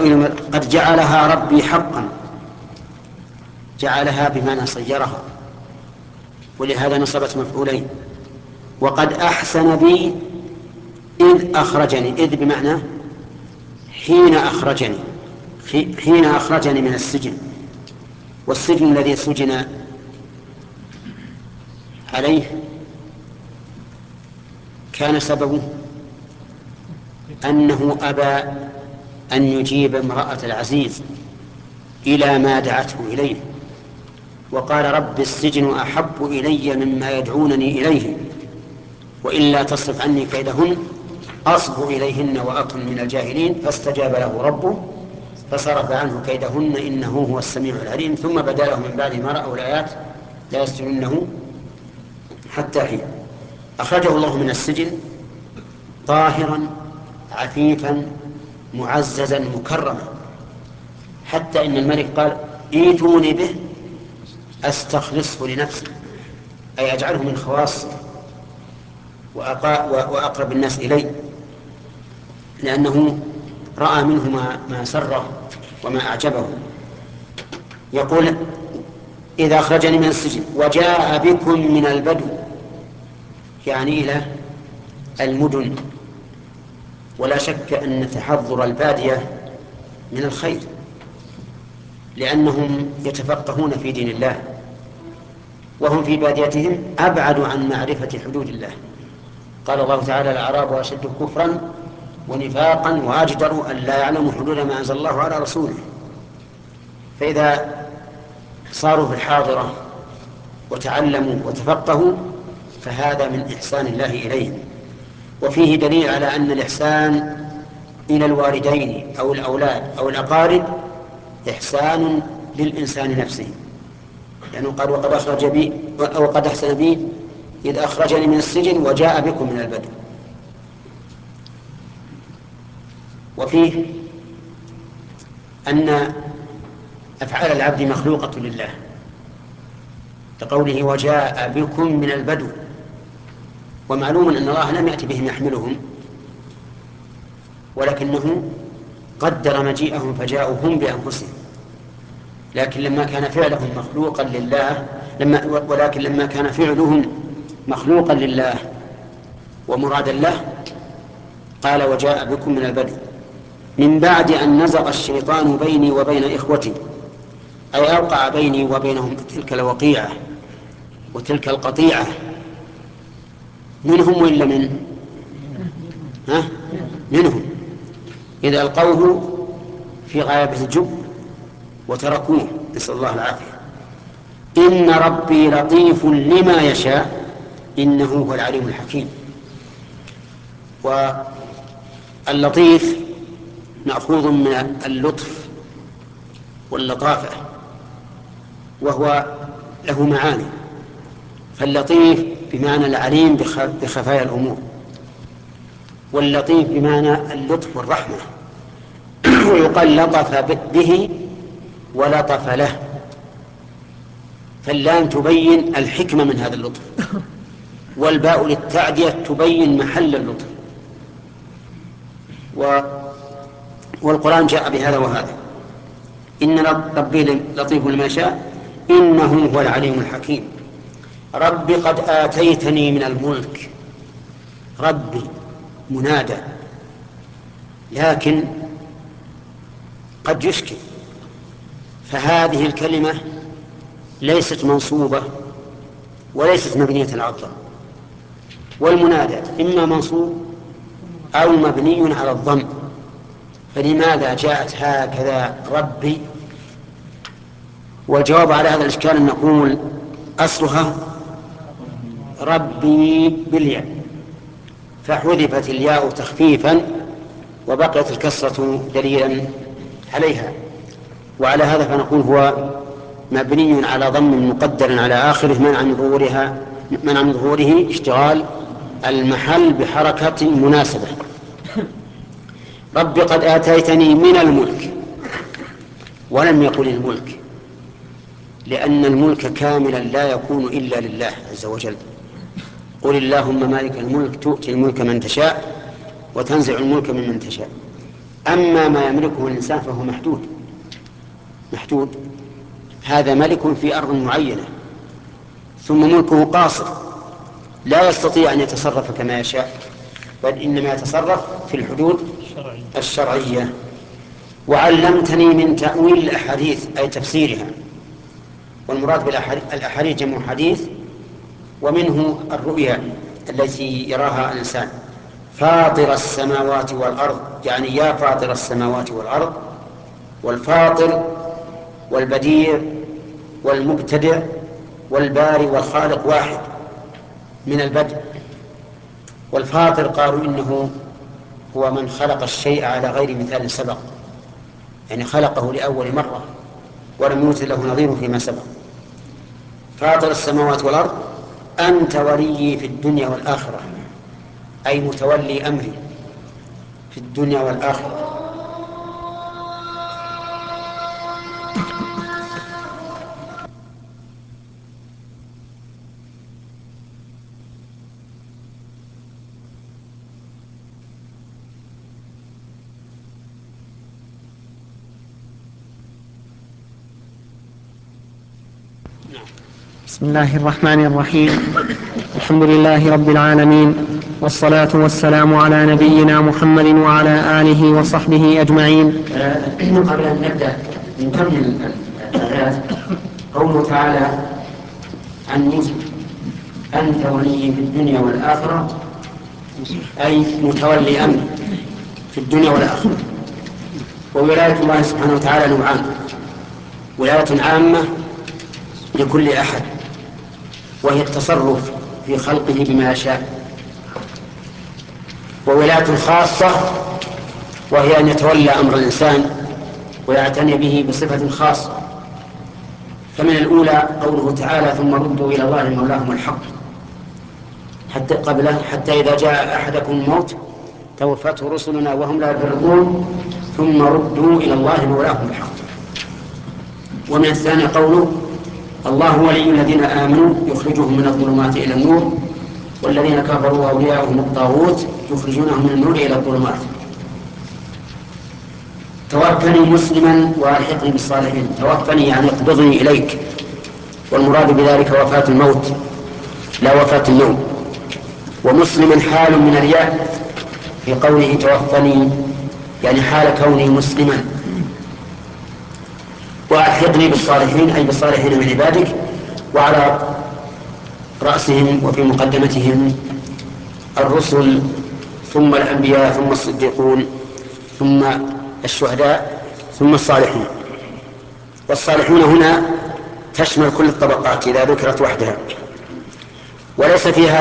تأويل قد جعلها ربي حقا، جعلها بمعنى صيرها، ولهذا نصبت مفعولين. وقد أحسن بي إذ أخرجني، إذ بمعنى حين أخرجني، حين أخرجني من السجن. والسجن الذي سجن عليه كان سببه أنه أبى أن يجيب امرأة العزيز إلى ما دعته إليه، وقال رب السجن أحب إلي مما يدعونني إليه، وإلا تصرف عني كيدهن أصب إليهن وأكن من الجاهلين. فاستجاب له ربه فصرف عنه كيدهن إنه هو السميع العليم. ثم بدا له من بعد ما رأوا الآيات لا يسجننه حتى حين. أخرجه الله من السجن طاهرا عفيفا معززا مكرما، حتى إن الملك قال ائتوني به أستخلصه لنفسي، أي أجعله من خواصي وأقرب الناس إلي، لأنه رأى منه ما سره وما أعجبه. يقول إذا أخرجني من السجن وجاء بكم من البدو، يعني إلى المدن. ولا شك أن تحضر البادية من الخير، لأنهم يتفقهون في دين الله، وهم في باديتهم أبعد عن معرفة حدود الله. قال الله تعالى الأعراب أشد كفرا ونفاقا وأجدر أن لا يعلموا حدود ما أنزل الله على رسوله. فإذا صاروا في الحاضرة وتعلموا وتفقهوا فهذا من إحسان الله إليهم. وفيه دليل على أن الإحسان إلى الوالدين أو الأولاد أو الأقارب إحسان للإنسان نفسه، يعني قال وقد أخرج بي أو قد أحسن بي إذ أخرجني من السجن وجاء بكم من البدو. وفيه أن أفعال العبد مخلوقة لله، كقوله وجاء بكم من البدو. ومعلوم أن الله لم يأتي بهم يحملهم، ولكنه قدر مجيئهم فجاءوا هم بأنفسهم. لكن لما كان فعلهم مخلوقا لله ولكن لما كان فعلهم مخلوقا لله ومرادا له قال وجاء بكم من البدو من بعد أن نزغ الشيطان بيني وبين إخوتي، أي أوقع بيني وبينهم تلك الوقيعة وتلك القطيعة. منهم وإلا منهم إذا ألقوه في غيابة الجب وتركوه، نسأل الله العافية. إن ربي لطيف لما يشاء إنه هو العليم الحكيم. واللطيف مأخوذ من اللطف واللطافة، وهو له معاني. فاللطيف بمعنى العليم بخفايا الأمور، واللطيف بمعنى اللطف والرحمة. ويقال لطف به ولطف له، فاللام تبين الحكمة من هذا اللطف، والباء للتعدية تبين محل اللطف. والقرآن جاء بهذا وهذا. إن ربي لطيف لما شاء إنه هو العليم الحكيم. رب قد آتيتني من الملك، ربي منادى، لكن قد يشكل، فهذه الكلمة ليست منصوبة وليست مبنية على الضم، والمنادى إما منصوب أو مبني على الضم، فلماذا جاءت هكذا ربي؟ والجواب على هذا الإشكال أن نقول أصلها ربي بالياء، فحذفت الياء تخفيفا وبقيت الكسرة دليلا عليها. وعلى هذا فنقول هو مبني على ضم مقدر على آخره منع من ظهوره اشتغال المحل بحركة مناسبة. رب قد آتيتني من الملك، ولم يقل الملك، لأن الملك كاملا لا يكون إلا لله عز وجل. قل اللهم مالك الملك تؤتي الملك من تشاء وتنزع الملك ممن تشاء. أما ما يملكه الإنسان فهو محدود. هذا ملك في أرض معينة، ثم ملكه قاصر لا يستطيع أن يتصرف كما يشاء، بل إنما يتصرف في الحدود الشرعية. وعلمتني من تأويل الأحاديث أي تفسيرها، والمراد بالأحاديث جمع حديث، ومنه الرؤيا التي يراها الإنسان. فاطر السماوات والأرض، يعني يا فاطر السماوات والأرض. والفاطر والبديع والمبتدع والباري والخالق واحد من البدء. والفاطر قالوا إنه هو من خلق الشيء على غير مثال سبق، يعني خلقه لأول مرة ولم يوجد له نظير فيما سبق. فاطر السماوات والأرض أنت ولي في الدنيا والآخرة، أي متولي أمري في الدنيا والآخرة. بسم الله الرحمن الرحيم. الحمد لله رب العالمين، والصلاة والسلام على نبينا محمد وعلى آله وصحبه أجمعين. قبل أن نبدأ نكمل الآيات. قوله تعالى عن موسى أنت ولي في الدنيا والآخرة، أي متولي أمر في الدنيا والآخرة. وولاية الله سبحانه وتعالى نوعان: ولاية عامة لكل أحد، وهي التصرف في خلقه بما يشاء، وولاية خاصة وهي أن يتولى أمر الإنسان ويعتني به بصفة خاصة. فمن الأولى قوله تعالى ثم ردوا إلى الله مولاهم الحق، حتى إذا جاء أحدكم الموت توفته رسلنا وهم لا يفرطون ثم ردوا إلى الله مولاهم الحق. ومن الثاني قوله الله ولي الذين آمنوا يخرجهم من الظلمات إلى النور والذين كفروا أولياؤهم الطاغوت يخرجونهم من النور إلى الظلمات. توفني مسلما وألحقني بالصالحين. توفني يعني اقبضني إليك، والمراد بذلك وفاة الموت لا وفاة النوم. ومسلما حال من الياء في قوله توفني، يعني حال كوني مسلما. وألحقني بالصالحين أي بالصالحين من عبادك، وعلى رأسهم وفي مقدمتهم الرسل ثم الأنبياء ثم الصديقون ثم الشهداء ثم الصالحون. والصالحون هنا تشمل كل الطبقات إذا ذكرت وحدها، وليس فيها